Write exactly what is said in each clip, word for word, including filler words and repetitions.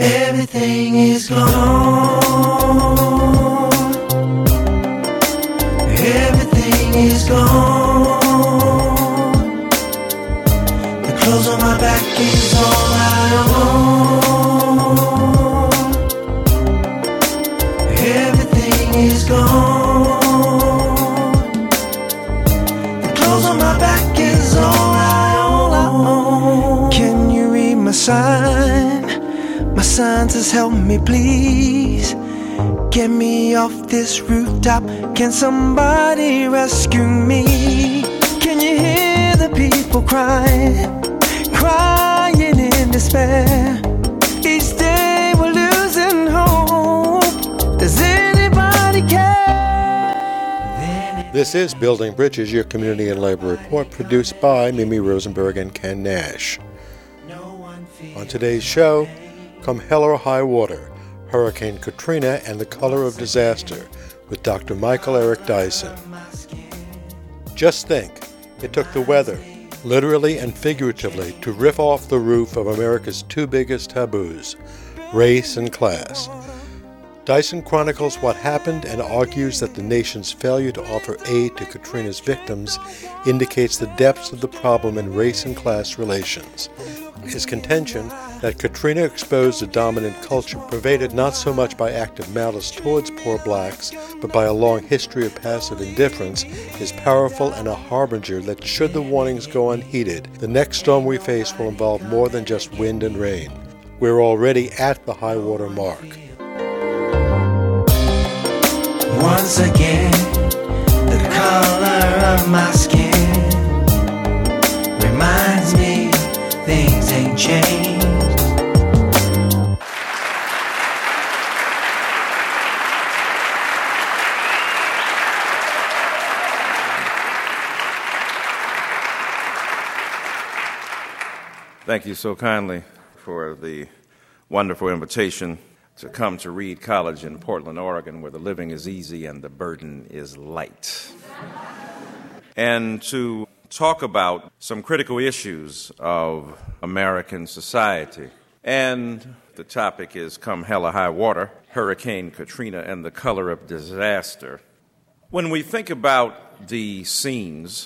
Everything is gone. Everything is gone. The clothes on my back is all I own. Everything is gone. The clothes on my back is all I own. Can you read my sign? My sign says help me please. Get me off this rooftop. Can somebody rescue me? Can you hear the people crying? Crying in despair. Each day we're losing hope. Does anybody care? This is Building Bridges, your community and labor report, produced by Mimi Rosenberg and Ken Nash. On today's show, Come Hell or High Water, Hurricane Katrina and the Color of Disaster, with Doctor Michael Eric Dyson. Just think, it took the weather, literally and figuratively, to rip off the roof of America's two biggest taboos, race and class. Dyson chronicles what happened and argues that the nation's failure to offer aid to Katrina's victims indicates the depths of the problem in race and class relations. His contention that Katrina exposed a dominant culture pervaded not so much by active malice towards poor blacks, but by a long history of passive indifference, is powerful and a harbinger that should the warnings go unheeded, the next storm we face will involve more than just wind and rain. We're already at the high water mark. Once again, the color of my skin reminds me things ain't changed. Thank you so kindly for the wonderful invitation to come to Reed College in Portland, Oregon, where the living is easy and the burden is light. And to talk about some critical issues of American society. And the topic is Come Hell or High Water, Hurricane Katrina and the Color of Disaster. When we think about the scenes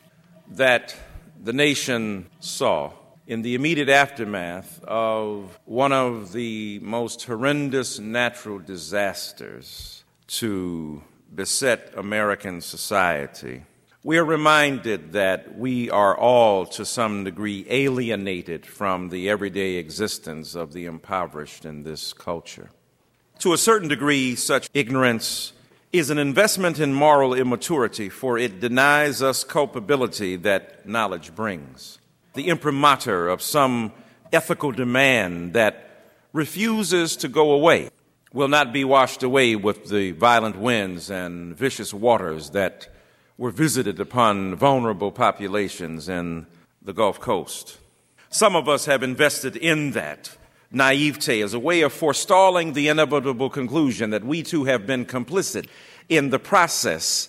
that the nation saw in the immediate aftermath of one of the most horrendous natural disasters to beset American society, we are reminded that we are all, to some degree, alienated from the everyday existence of the impoverished in this culture. To a certain degree, such ignorance is an investment in moral immaturity, for it denies us culpability that knowledge brings. The imprimatur of some ethical demand that refuses to go away will not be washed away with the violent winds and vicious waters that were visited upon vulnerable populations in the Gulf Coast. Some of us have invested in that naivete as a way of forestalling the inevitable conclusion that we too have been complicit in the process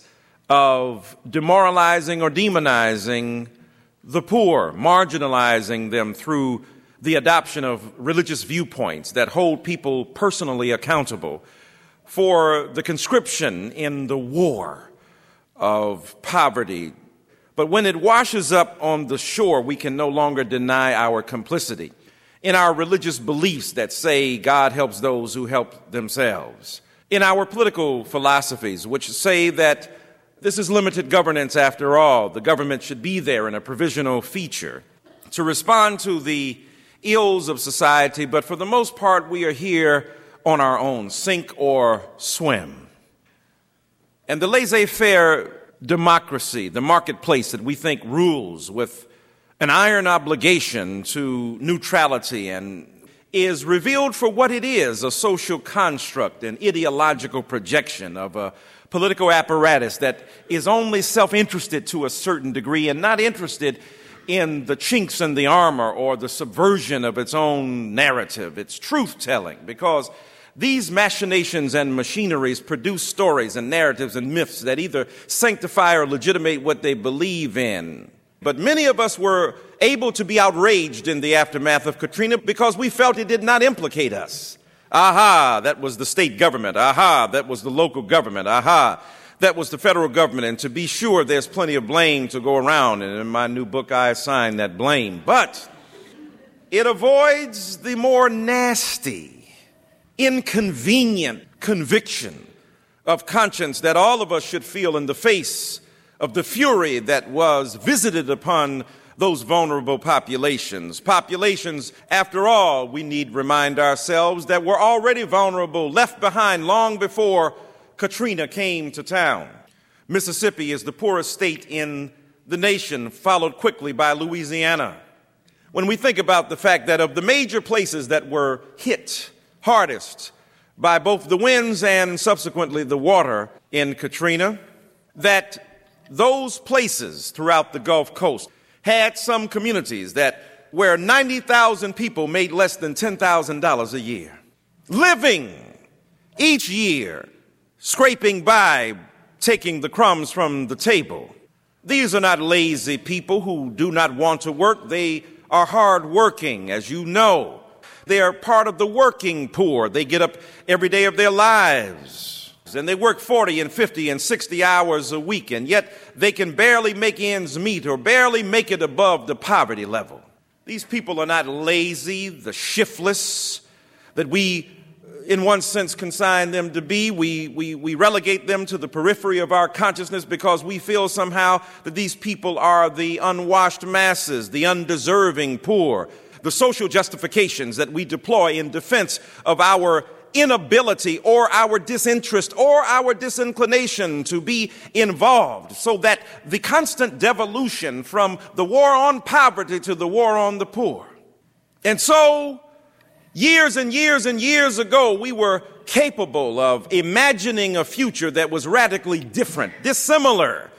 of demoralizing or demonizing the poor, marginalizing them through the adoption of religious viewpoints that hold people personally accountable for the conscription in the war of poverty. But when it washes up on the shore, we can no longer deny our complicity in our religious beliefs that say God helps those who help themselves, in our political philosophies which say that this is limited governance after all. The government should be there in a provisional feature to respond to the ills of society, but for the most part, we are here on our own, sink or swim. And the laissez-faire democracy, the marketplace that we think rules with an iron obligation to neutrality and is revealed for what it is, a social construct, an ideological projection of a political apparatus that is only self-interested to a certain degree and not interested in the chinks in the armor or the subversion of its own narrative, its truth-telling, because these machinations and machineries produce stories and narratives and myths that either sanctify or legitimate what they believe in. But many of us were able to be outraged in the aftermath of Katrina because we felt it did not implicate us. Aha, that was the state government. Aha, that was the local government. Aha, that was the federal government. And to be sure, there's plenty of blame to go around. And in my new book, I assign that blame. But it avoids the more nasty, inconvenient conviction of conscience that all of us should feel in the face of the fury that was visited upon those vulnerable populations. Populations, after all, we need remind ourselves that were already vulnerable, left behind long before Katrina came to town. Mississippi is the poorest state in the nation, followed quickly by Louisiana. When we think about the fact that of the major places that were hit hardest by both the winds and subsequently the water in Katrina, that those places throughout the Gulf Coast had some communities that where ninety thousand people made less than ten thousand dollars a year, living each year, scraping by, taking the crumbs from the table. These are not lazy people who do not want to work. They are hardworking, as you know. They are part of the working poor. They get up every day of their lives, and they work forty and fifty and sixty hours a week, and yet they can barely make ends meet or barely make it above the poverty level. These people are not lazy, the shiftless that we, in one sense, consign them to be. We, we, we relegate them to the periphery of our consciousness because we feel somehow that these people are the unwashed masses, the undeserving poor, the social justifications that we deploy in defense of our inability or our disinterest or our disinclination to be involved, so that the constant devolution from the war on poverty to the war on the poor. And so years and years and years ago, we were capable of imagining a future that was radically different, dissimilar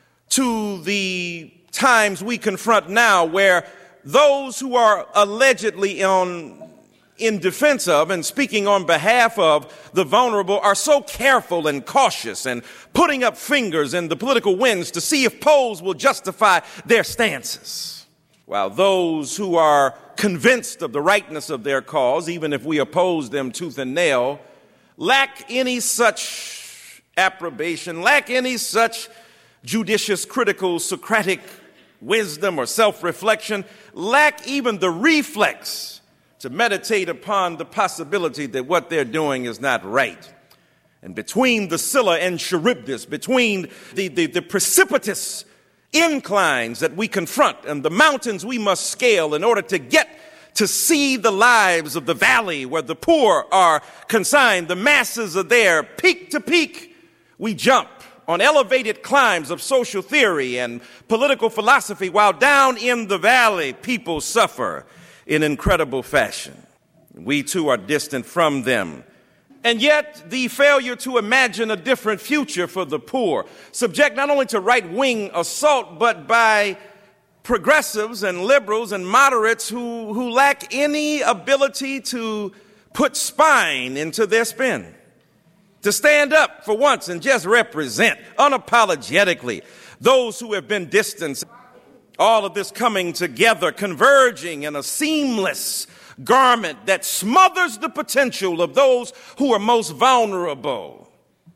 to the times we confront now, where those who are allegedly on in defense of and speaking on behalf of the vulnerable are so careful and cautious and putting up fingers in the political winds to see if polls will justify their stances, while those who are convinced of the rightness of their cause, even if we oppose them tooth and nail, lack any such approbation, lack any such judicious, critical, Socratic wisdom or self-reflection, lack even the reflex to meditate upon the possibility that what they're doing is not right. And between the Scylla and Charybdis, between the, the, the precipitous inclines that we confront and the mountains we must scale in order to get to see the lives of the valley where the poor are consigned, the masses are there, peak to peak, we jump on elevated climbs of social theory and political philosophy, while down in the valley, people suffer in incredible fashion. We too are distant from them. And yet the failure to imagine a different future for the poor, subject not only to right-wing assault, but by progressives and liberals and moderates who, who lack any ability to put spine into their spin, to stand up for once and just represent unapologetically those who have been distanced. All of this coming together, converging in a seamless garment that smothers the potential of those who are most vulnerable,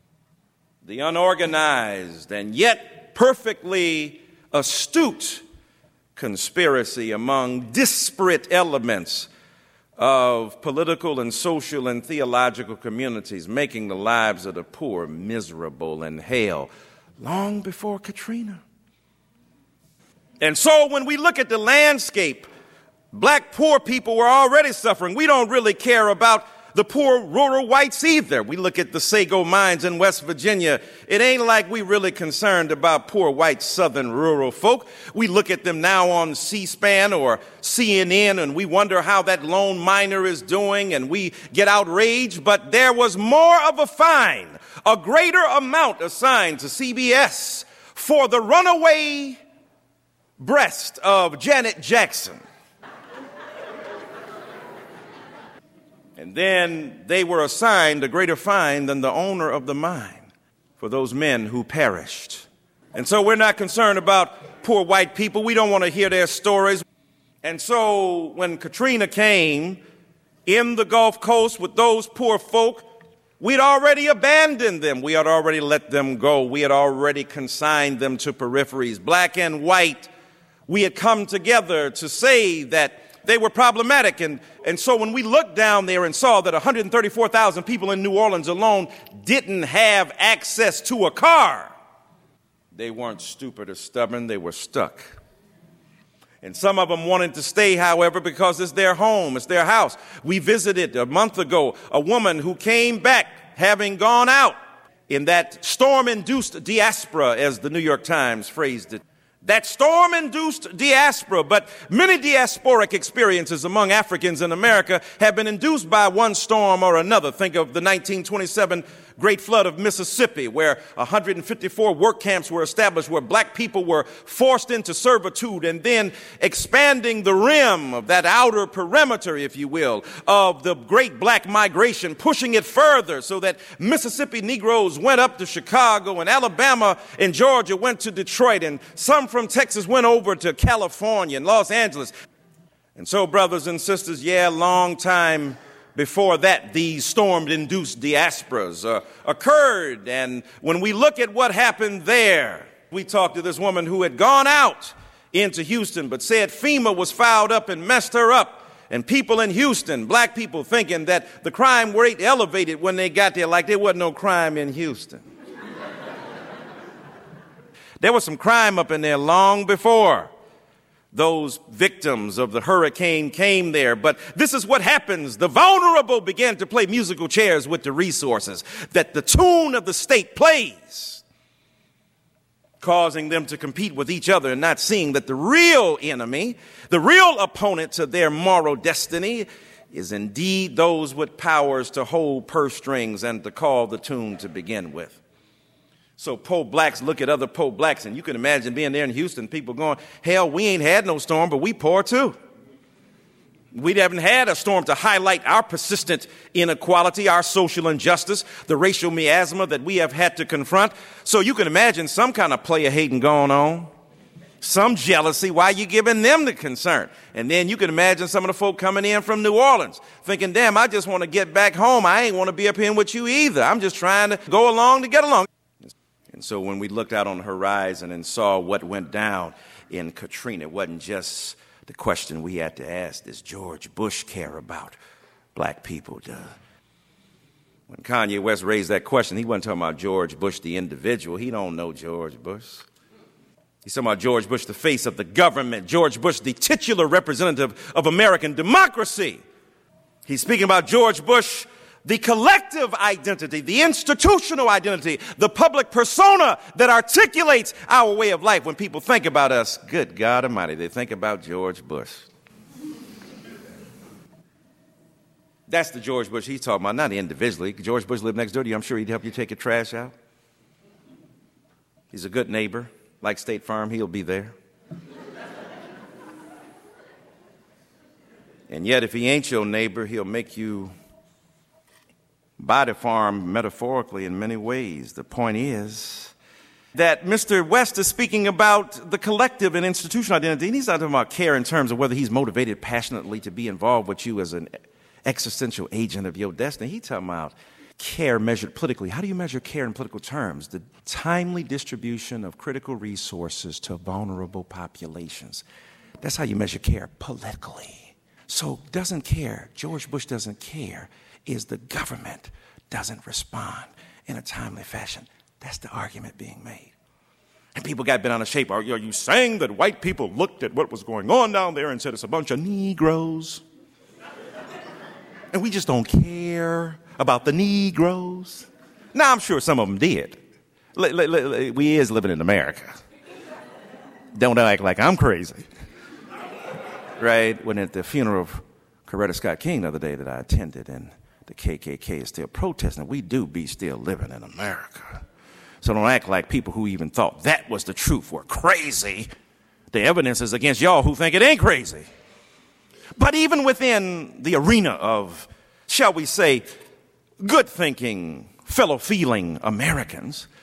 the unorganized and yet perfectly astute conspiracy among disparate elements of political and social and theological communities, making the lives of the poor miserable and hell long before Katrina. And so when we look at the landscape, black poor people were already suffering. We don't really care about the poor rural whites either. We look at the Sago mines in West Virginia. It ain't like we really concerned about poor white southern rural folk. We look at them now on C-SPAN or C N N and we wonder how that lone miner is doing and we get outraged. But there was more of a fine, a greater amount assigned to C B S for the runaway breast of Janet Jackson. And then they were assigned a greater fine than the owner of the mine for those men who perished And so we're not concerned about poor white people. We don't want to hear their stories. And so when Katrina came in the Gulf Coast with those poor folk, we'd already abandoned them. We had already let them go. We had already consigned them to peripheries. Black and white, we had come together to say that they were problematic. And, and so when we looked down there and saw that one hundred thirty-four thousand people in New Orleans alone didn't have access to a car, they weren't stupid or stubborn. They were stuck. And some of them wanted to stay, however, because it's their home, it's their house. We visited a month ago a woman who came back having gone out in that storm-induced diaspora, as the New York Times phrased it. That storm-induced diaspora, but many diasporic experiences among Africans in America have been induced by one storm or another. Think of the nineteen twenty-seven Great Flood of Mississippi, where one hundred fifty-four work camps were established, where black people were forced into servitude, and then expanding the rim of that outer perimeter, if you will, of the great black migration, pushing it further so that Mississippi Negroes went up to Chicago, and Alabama and Georgia went to Detroit, and some from Texas went over to California and Los Angeles. And so, brothers and sisters, yeah, long time before that, these storm-induced diasporas uh, occurred. And when we look at what happened there, we talked to this woman who had gone out into Houston, but said FEMA was fouled up and messed her up. And people in Houston, black people, thinking that the crime rate elevated when they got there, like there wasn't no crime in Houston. There was some crime up in there long before those victims of the hurricane came there. But this is what happens. The vulnerable began to play musical chairs with the resources that the tune of the state plays, causing them to compete with each other and not seeing that the real enemy, the real opponent to their moral destiny, is indeed those with powers to hold purse strings and to call the tune to begin with. So poor blacks look at other poor blacks, and you can imagine being there in Houston, people going, hell, we ain't had no storm, but we poor too. We haven't had a storm to highlight our persistent inequality, our social injustice, the racial miasma that we have had to confront. So you can imagine some kind of player hating going on, some jealousy. Why you giving them the concern? And then you can imagine some of the folk coming in from New Orleans thinking, damn, I just want to get back home. I ain't want to be up here with you either. I'm just trying to go along to get along. And so when we looked out on the horizon and saw what went down in Katrina, it wasn't just the question we had to ask, does George Bush care about black people? Duh. When Kanye West raised that question, he wasn't talking about George Bush, the individual. He don't know George Bush. He's talking about George Bush, the face of the government, George Bush, the titular representative of American democracy. He's speaking about George Bush, the collective identity, the institutional identity, the public persona that articulates our way of life. When people think about us, good God Almighty, they think about George Bush. That's the George Bush he's talking about, not individually. George Bush lived next door to you. I'm sure he'd help you take your trash out. He's a good neighbor. Like State Farm, he'll be there. And yet, if he ain't your neighbor, he'll make you buy the farm metaphorically in many ways. The point is that Mister West is speaking about the collective and institutional identity. And he's not talking about care in terms of whether he's motivated passionately to be involved with you as an existential agent of your destiny. He's talking about care measured politically. How do you measure care in political terms? The timely distribution of critical resources to vulnerable populations. That's how you measure care politically. So doesn't care, George Bush doesn't care, is the government doesn't respond in a timely fashion. That's the argument being made. And people got bent out of shape. Are, are you saying that white people looked at what was going on down there and said it's a bunch of Negroes? And we just don't care about the Negroes? Now, I'm sure some of them did. L- l- l- we is living in America. Don't act like I'm crazy. Right? When at the funeral of Coretta Scott King the other day that I attended, and the K K K is still protesting, we do be still living in America. So don't act like people who even thought that was the truth were crazy. The evidence is against y'all who think it ain't crazy. But even within the arena of, shall we say, good-thinking, fellow-feeling Americans,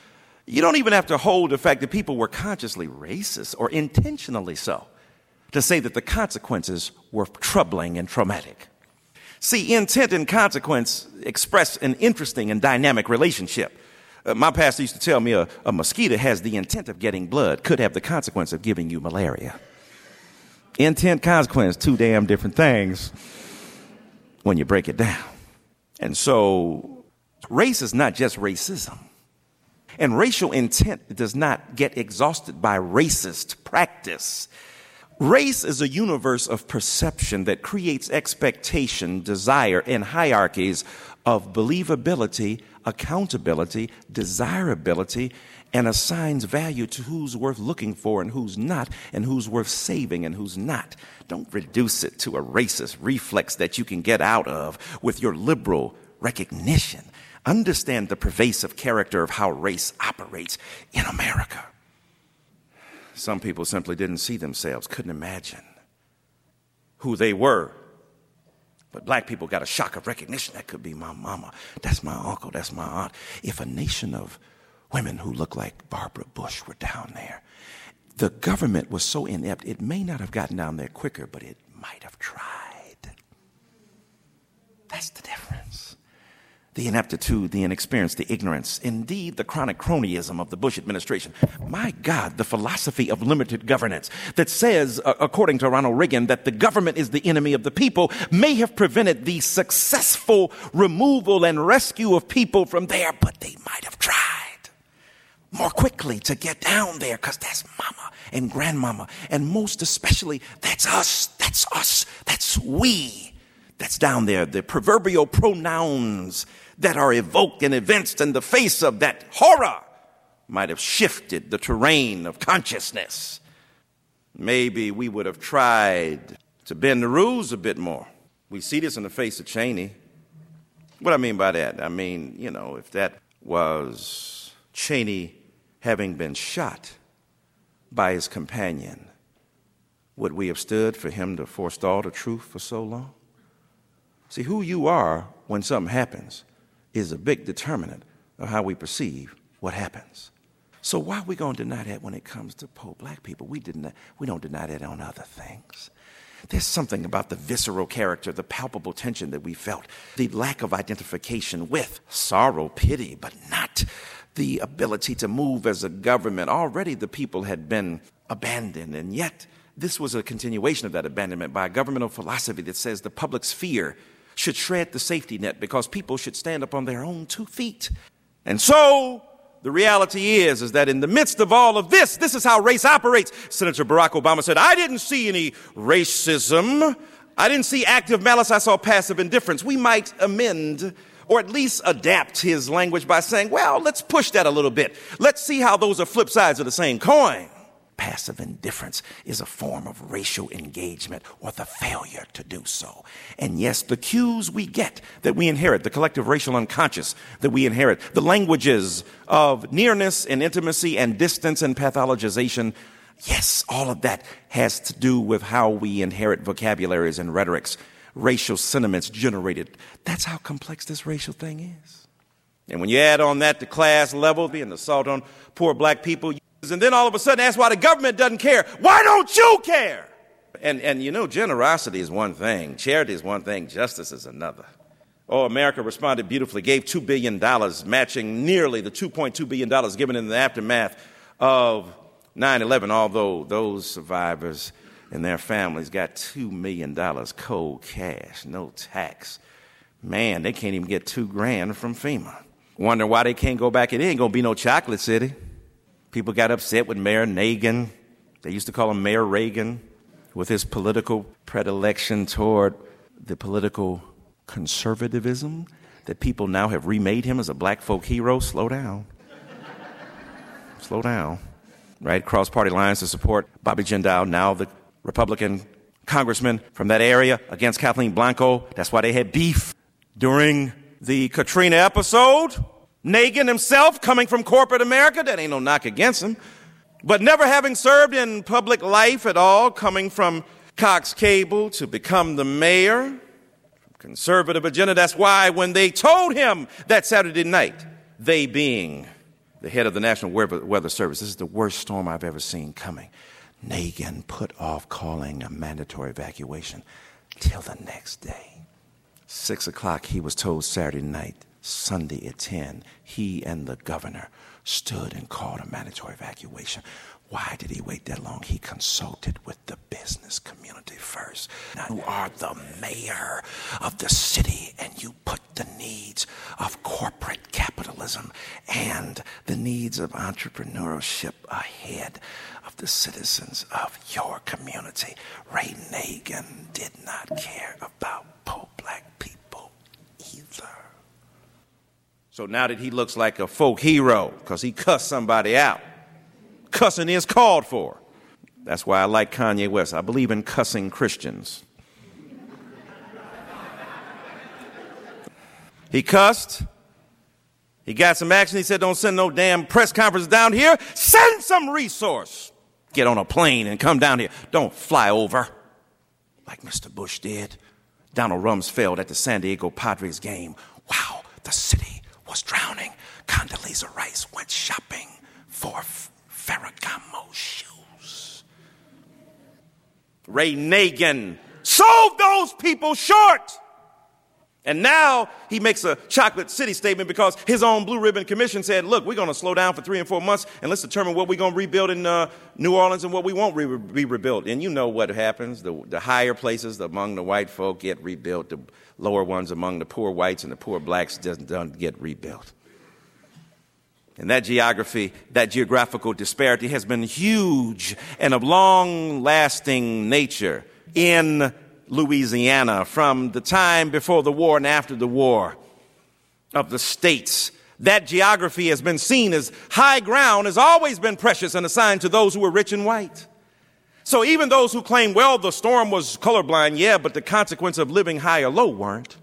You don't even have to hold the fact that people were consciously racist or intentionally so to say that the consequences were troubling and traumatic. See, intent and consequence express an interesting and dynamic relationship. Uh, my pastor used to tell me a, a mosquito has the intent of getting blood, could have the consequence of giving you malaria. Intent, consequence, two damn different things when you break it down. And so race is not just racism. And racial intent does not get exhausted by racist practice. Race is a universe of perception that creates expectation, desire, and hierarchies of believability, accountability, desirability, and assigns value to who's worth looking for and who's not, and who's worth saving and who's not. Don't reduce it to a racist reflex that you can get out of with your liberal recognition. Understand the pervasive character of how race operates in America. Some people simply didn't see themselves, couldn't imagine who they were. But black people got a shock of recognition. That could be my mama. That's my uncle. That's my aunt. If a nation of women who look like Barbara Bush were down there, the government was so inept, it may not have gotten down there quicker, but it might have tried. That's the difference. The ineptitude, the inexperience, the ignorance, indeed the chronic cronyism of the Bush administration. My God, the philosophy of limited governance that says, uh, according to Ronald Reagan, that the government is the enemy of the people may have prevented the successful removal and rescue of people from there, but they might have tried more quickly to get down there because that's mama and grandmama. And most especially, that's us, that's us, that's we. That's down there, the proverbial pronouns that are evoked and evinced in the face of that horror might have shifted the terrain of consciousness. Maybe we would have tried to bend the rules a bit more. We see this in the face of Cheney. What I mean by that, I mean, you know, if that was Cheney having been shot by his companion, would we have stood for him to forestall the truth for so long? See, who you are when something happens is a big determinant of how we perceive what happens. So why are we going to deny that when it comes to poor black people? We deny, we don't deny that on other things. There's something about the visceral character, the palpable tension that we felt, the lack of identification with sorrow, pity, but not the ability to move as a government. Already the people had been abandoned, and yet this was a continuation of that abandonment by a governmental philosophy that says the public sphere should shred the safety net because people should stand up on their own two feet. And so the reality is, is that in the midst of all of this, this is how race operates. Senator Barack Obama said, I didn't see any racism. I didn't see active malice. I saw passive indifference. We might amend or at least adapt his language by saying, well, let's push that a little bit. Let's see how those are flip sides of the same coin. Passive indifference is a form of racial engagement or the failure to do so. And yes, the cues we get that we inherit, the collective racial unconscious that we inherit, the languages of nearness and intimacy and distance and pathologization, yes, all of that has to do with how we inherit vocabularies and rhetorics, racial sentiments generated. That's how complex this racial thing is. And when you add on that the class level, the assault on poor black people, and then all of a sudden that's why the government doesn't care. Why don't you care? And, and you know, generosity is one thing. Charity is one thing. Justice is another. Oh, America responded beautifully, gave two billion dollars, matching nearly the two point two billion dollars given in the aftermath of nine eleven, although those survivors and their families got two million dollars cold cash, no tax. Man, they can't even get two grand from FEMA. Wonder why they can't go back. It ain't going to be no chocolate city. People got upset with Mayor Nagin. They used to call him Mayor Reagan with his political predilection toward the political conservatism that people now have remade him as a black folk hero. Slow down. Slow down. Right? Cross party lines to support Bobby Jindal, now the Republican congressman from that area, against Kathleen Blanco. That's why they had beef during the Katrina episode. Nagin himself, coming from corporate America, that ain't no knock against him, but never having served in public life at all, coming from Cox Cable to become the mayor, conservative agenda. That's why when they told him that Saturday night, they being the head of the National Weather Service, this is the worst storm I've ever seen coming. Nagin put off calling a mandatory evacuation till the next day. Six o'clock, he was told Saturday night. Sunday at ten, he and the governor stood and called a mandatory evacuation. Why did he wait that long? He consulted with the business community first. Now, you are the mayor of the city, and you put the needs of corporate capitalism and the needs of entrepreneurship ahead of the citizens of your community. Ray Nagin did not care about poor black people either. So now that he looks like a folk hero because he cussed somebody out, cussing is called for. That's why I like Kanye West. I believe in cussing Christians. He cussed. He got some action. He said, don't send no damn press conference down here. Send some resource. Get on a plane and come down here. Don't fly over like Mister Bush did. Donald Rumsfeld at the San Diego Padres game. Wow, the city was drowning. Condoleezza Rice went shopping for Ferragamo shoes. Ray Nagin sold those people short. And now he makes a chocolate city statement because his own Blue Ribbon Commission said, look, we're going to slow down for three and four months and let's determine what we're going to rebuild in uh, New Orleans and what we won't re- be rebuilt. And you know what happens. The, the higher places among the white folk get rebuilt. The lower ones among the poor whites and the poor blacks just don't get rebuilt. And that geography, that geographical disparity has been huge and of long-lasting nature in Louisiana from the time before the war and after the war of the states. That geography has been seen as high ground, has always been precious and assigned to those who were rich and white. So even those who claim, well, the storm was colorblind, yeah, but the consequence of living high or low weren't.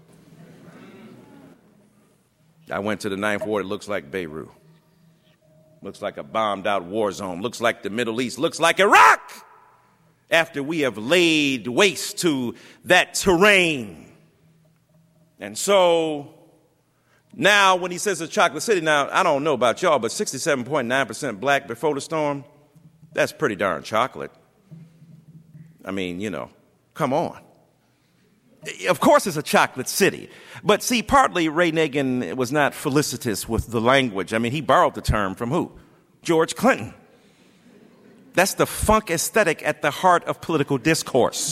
I went to the Ninth Ward. It looks like Beirut. Looks like a bombed out war zone. Looks like the Middle East. Looks like Iraq. After we have laid waste to that terrain. And so now when he says it's Chocolate City, now I don't know about y'all, but sixty-seven point nine percent black before the storm, that's pretty darn chocolate. I mean, you know, come on. Of course it's a chocolate city. But see, partly Ray Nagin was not felicitous with the language. I mean, he borrowed the term from who? George Clinton. That's the funk aesthetic at the heart of political discourse.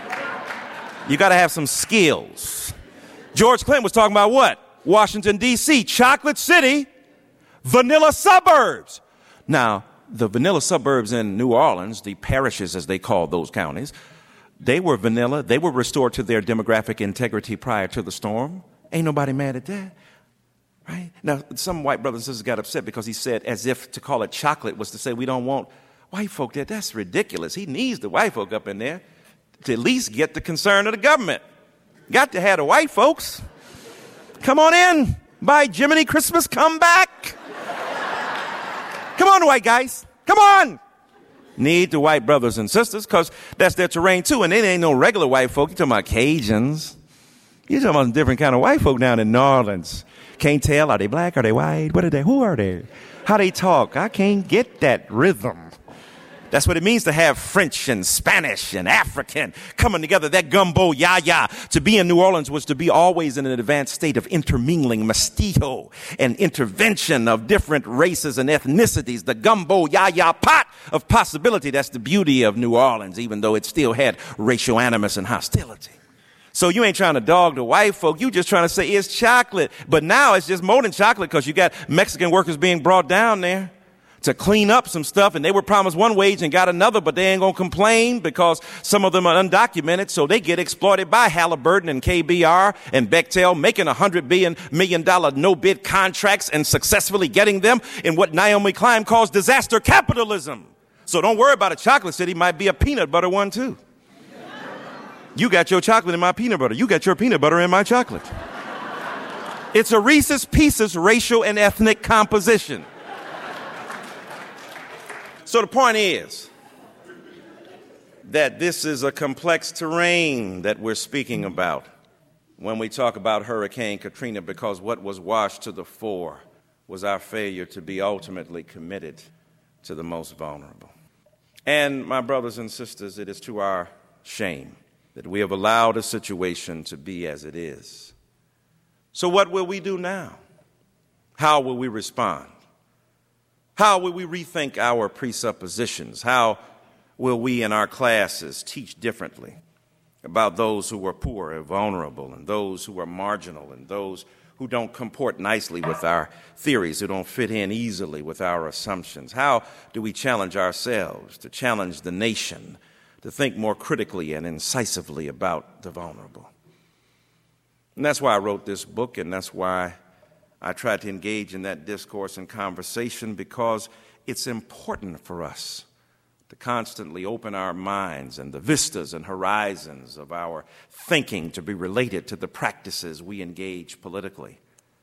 You got to have some skills. George Clinton was talking about what? Washington, D C, chocolate city, vanilla suburbs. Now, the vanilla suburbs in New Orleans, the parishes as they call those counties, they were vanilla. They were restored to their demographic integrity prior to the storm. Ain't nobody mad at that. Right? Now, some white brothers and sisters got upset because he said as if to call it chocolate was to say we don't want white folk there. That's ridiculous. He needs the white folk up in there to at least get the concern of the government. Got to have the white folks. Come on in. By Jiminy Christmas, come back. Come on, white guys. Come on. Need the white brothers and sisters because that's their terrain too. And they ain't no regular white folk. You're talking about Cajuns. You're talking about a different kind of white folk down in New Orleans. Can't tell, are they black, are they white, what are they, who are they? How they talk? I can't get that rhythm. That's what it means to have French and Spanish and African coming together. That gumbo yaya. To be in New Orleans was to be always in an advanced state of intermingling, mestizo, and intervention of different races and ethnicities. The gumbo yaya pot of possibility. That's the beauty of New Orleans, even though it still had racial animus and hostility. So you ain't trying to dog the white folk. You just trying to say it's chocolate. But now it's just more than chocolate because you got Mexican workers being brought down there to clean up some stuff, and they were promised one wage and got another, but they ain't going to complain because some of them are undocumented, so they get exploited by Halliburton and K B R and Bechtel, making one hundred billion million dollar no-bid contracts and successfully getting them in what Naomi Klein calls disaster capitalism. So don't worry about a chocolate city. Might be a peanut butter one, too. You got your chocolate in my peanut butter. You got your peanut butter in my chocolate. It's a Reese's Pieces racial and ethnic composition. So the point is that this is a complex terrain that we're speaking about when we talk about Hurricane Katrina, because what was washed to the fore was our failure to be ultimately committed to the most vulnerable. And, my brothers and sisters, it is to our shame that we have allowed a situation to be as it is. So what will we do now? How will we respond? How will we rethink our presuppositions? How will we in our classes teach differently about those who are poor and vulnerable, and those who are marginal, and those who don't comport nicely with our theories, who don't fit in easily with our assumptions? How do we challenge ourselves to challenge the nation to think more critically and incisively about the vulnerable? And that's why I wrote this book, and that's why I tried to engage in that discourse and conversation, because it's important for us to constantly open our minds and the vistas and horizons of our thinking to be related to the practices we engage politically.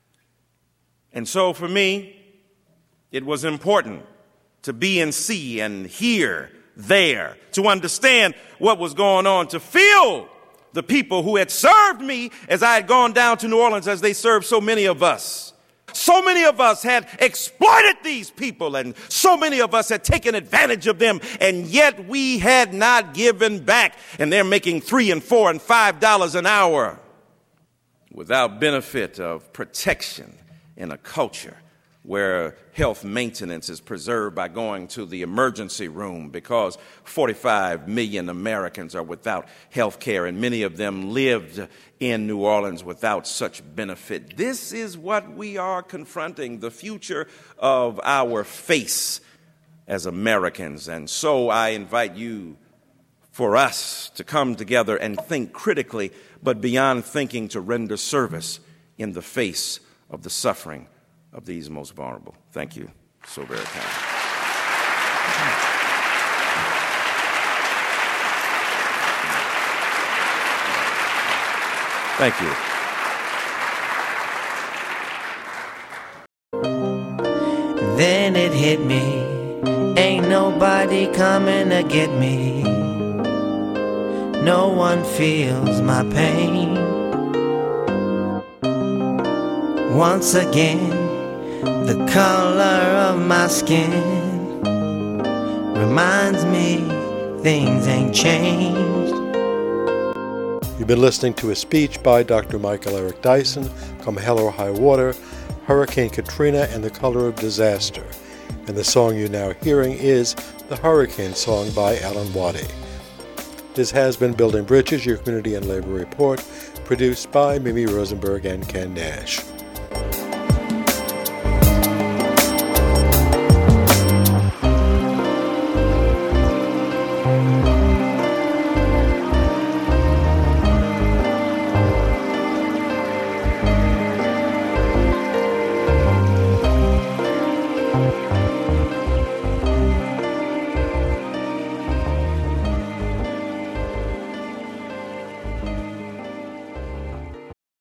And so for me, it was important to be and see and hear there, to understand what was going on, to feel the people who had served me as I had gone down to New Orleans, as they served so many of us. So many of us had exploited these people, and so many of us had taken advantage of them, and yet we had not given back. And they're making three and four and five dollars an hour without benefit of protection in a culture where health maintenance is preserved by going to the emergency room, because forty-five million Americans are without health care, and many of them lived in New Orleans without such benefit. This is what we are confronting, the future of our face as Americans. And so I invite you, for us to come together and think critically, but beyond thinking, to render service in the face of the suffering of these most vulnerable. Thank you so very kindly. Thank you. Then it hit me, ain't nobody coming to get me. No one feels my pain. Once again, the color of my skin reminds me things ain't changed. You've been listening to a speech by Doctor Michael Eric Dyson, Come Hell or High Water, Hurricane Katrina and the Color of Disaster. And the song you're now hearing is the Hurricane Song by Alan Waddy. This has been Building Bridges, your community and labor report, produced by Mimi Rosenberg and Ken Nash.